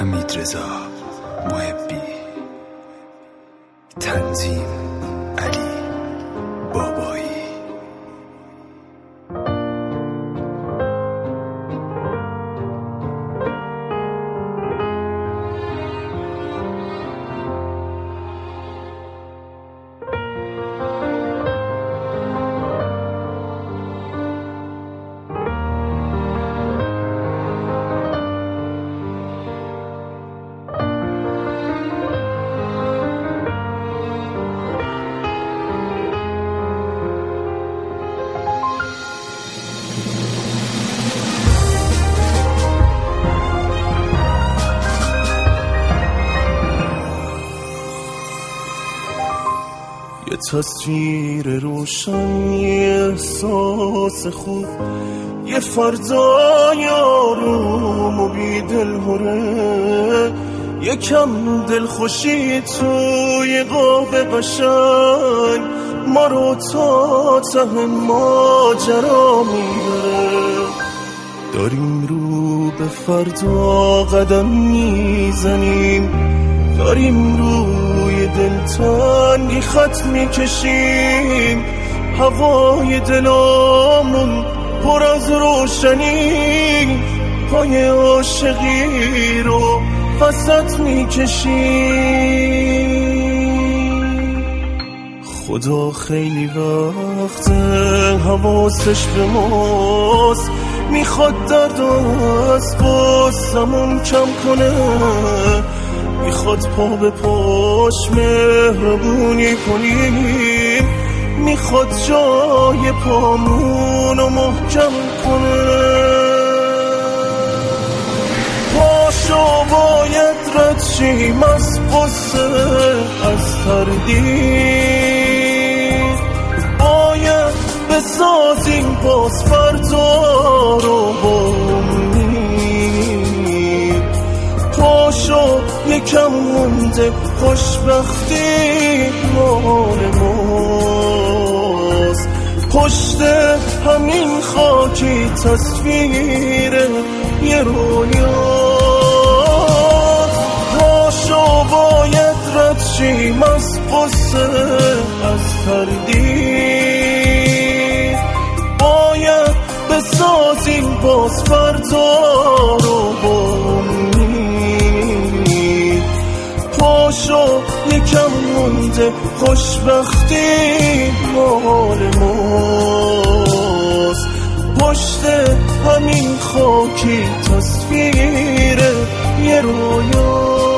حمیدرضا محبی. تنظیم علی بابایی. یه تصویر روشن، یه احساس خوب، یه فردای آروم و بی دلهوره، یه کم دلخوشی توی قاب قشنگ ما رو تا ته ماجرا میبره. داریم رو به فردا قدم میزنیم، داریم روی دلتنگی خط میکشیم، هوای دلامون پر از روشنی، پای عاشقی رو وسط میکشیم. خدا خیلی وقته حواسش به ماست، میخواد درد از قصمون کم کنه، میخواد پا به پاش مهربونی کنیم، میخواد جای پامونو محکم کنه. پاشو باید رد شیم از قصه، از تردید، باید بسازیم باز فردا رو با امید. پاشو یکم مونده خوشبختی مال ماست، پشت همین خاکی تصویر یه رویاست. پاشو باید رد شیم از قصه، از تردید، باید بسازیم باز فردا رو با امید. پاشو یکم مونده خوشبختی مال ماست، پشت همین خاکی تصویر یه رویا.